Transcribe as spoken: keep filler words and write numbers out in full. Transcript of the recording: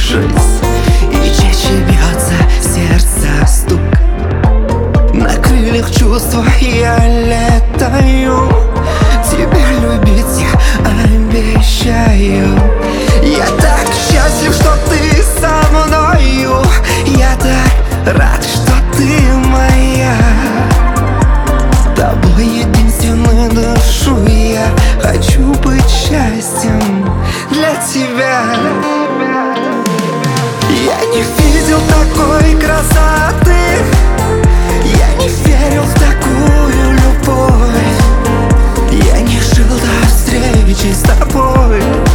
жить. И чаще бьется сердце стук. На крыльях чувства я летаю. Тебя любить я обещаю. Я так счастлив, что ты со мною. Я так рад, что ты моя. Тобой единственной душу я хочу быть счастьем для тебя. Я не видел такой красоты, я не верил в такую любовь. Я не жил до встречи с тобой.